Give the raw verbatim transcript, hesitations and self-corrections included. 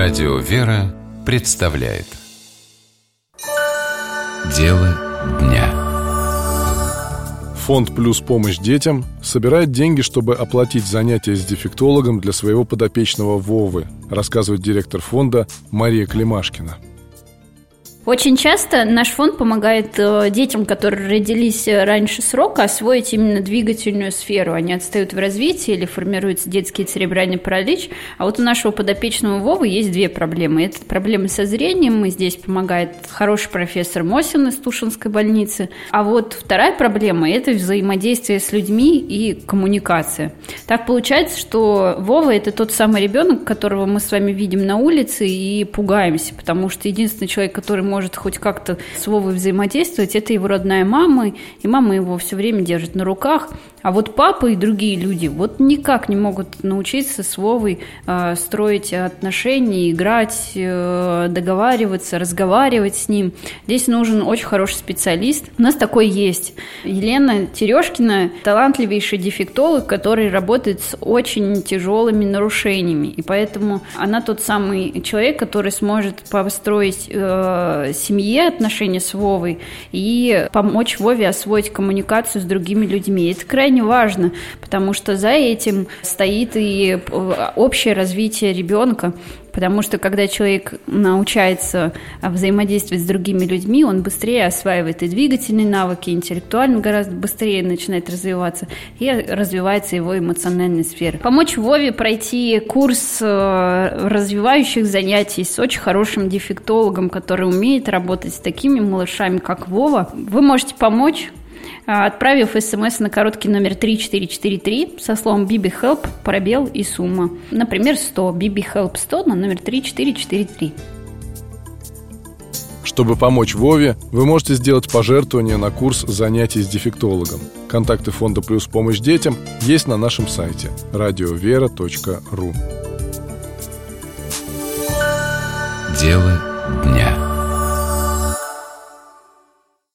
Радио «Вера» представляет Дело дня. Фонд «Плюс помощь детям» собирает деньги, чтобы оплатить занятия с дефектологом для своего подопечного Вовы, рассказывает директор фонда Мария Климашкина. Очень часто наш фонд помогает детям, которые родились раньше срока, освоить именно двигательную сферу. Они отстают в развитии или формируется детский церебральный паралич. А вот у нашего подопечного Вовы есть две проблемы. Это проблемы со зрением, и здесь помогает хороший профессор Мосин из Тушинской больницы. А вот вторая проблема – это взаимодействие с людьми и коммуникация. Так получается, что Вова – это тот самый ребенок, которого мы с вами видим на улице и пугаемся, потому что единственный человек, который может может хоть как-то с Вовой взаимодействовать, это его родная мама, и мама его все время держит на руках. А вот папа и другие люди вот никак не могут научиться с Вовой э, строить отношения, играть, э, договариваться, разговаривать с ним. Здесь нужен очень хороший специалист. У нас такой есть. Елена Терешкина – талантливейший дефектолог, который работает с очень тяжелыми нарушениями. И поэтому она тот самый человек, который сможет построить э, семье отношения с Вовой и помочь Вове освоить коммуникацию с другими людьми. Это крайне важно, потому что за этим стоит и общее развитие ребенка, потому что когда человек научается взаимодействовать с другими людьми, он быстрее осваивает и двигательные навыки, и интеллектуально гораздо быстрее начинает развиваться, и развивается его эмоциональная сфера. Помочь Вове пройти курс развивающих занятий с очень хорошим дефектологом, который умеет работать с такими малышами, как Вова, вы можете помочь, отправив смс на короткий номер три четыре четыре три со словом «BibiHelp», пробел и сумма. Например, сто. BibiHelp сто на номер три четыре четыре три. Чтобы помочь Вове, вы можете сделать пожертвование на курс занятий с дефектологом. Контакты фонда «Плюс помощь детям» есть на нашем сайте радиовера точка ру. Дело дня.